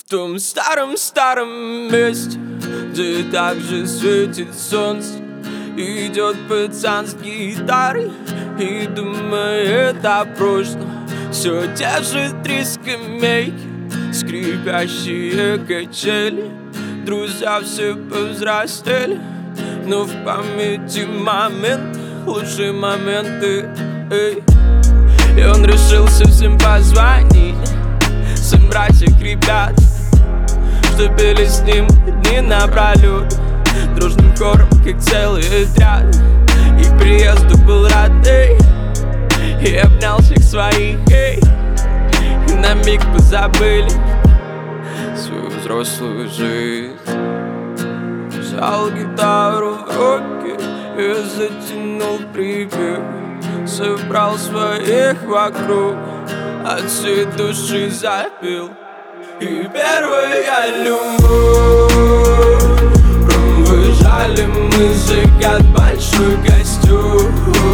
В том старом месте, где также светит солнце, идет пацан с гитарой и думает о прошлом. Все те же 3 скамейки, скрипящие качели. Друзья все повзрослели, но в памяти моменты, лучшие моменты. И он решился всем позвонить, собрать их ребят, что пели с ним дни напролет, дружным хором, как целый отряд. И к приезду был рад, и обнял всех своих, и на миг позабыли свою взрослую жизнь. Взял гитару в руки и затянул припев, собрал своих вокруг, от всей души запел. И первая любовь, выжали мы закат, большой костюм,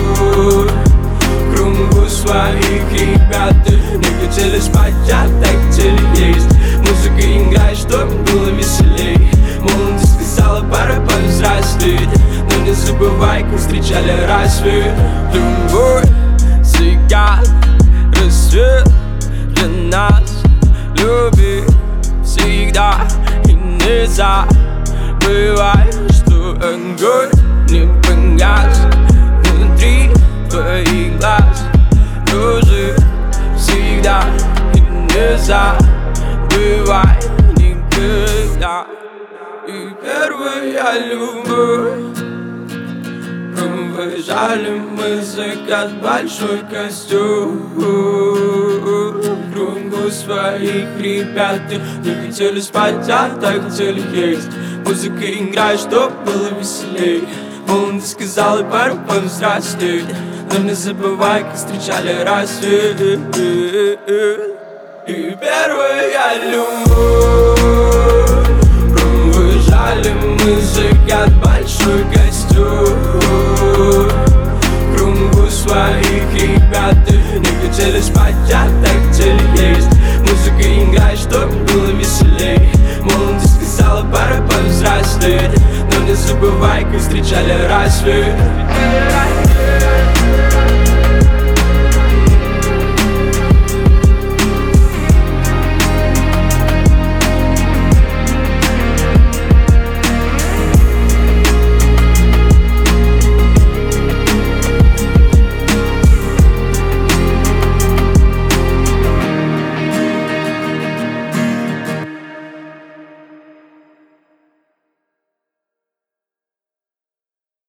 кругу своих ребят. Не хотели спать, а так хотели есть. Музыка играет, чтобы было веселей. Молодость сказала, пора повзрослеть, но не забывай, как встречали рассвет. Любовь, закат, рассвет для нас. Люби всегда и не забывай, что огонь не погас внутри твоих глаз. Дружи всегда и не забывай никогда. И первая любовь, провожали мы закат, большой костюм, кругу своих ребят. Не хотели спать, а так хотели есть. Музыка играет, чтоб было веселей. Молодость сказала, пора повзрослеть, но не забывай, как встречали рассвет. И первая любовь, провожали мы закат, большой костюм, кругу своих ребят. Не хотели спать, а так хотели есть. Музыка играет, чтоб было веселей. Молодость сказала, пора повзрослеть, но не забывай, как встречали рассвет.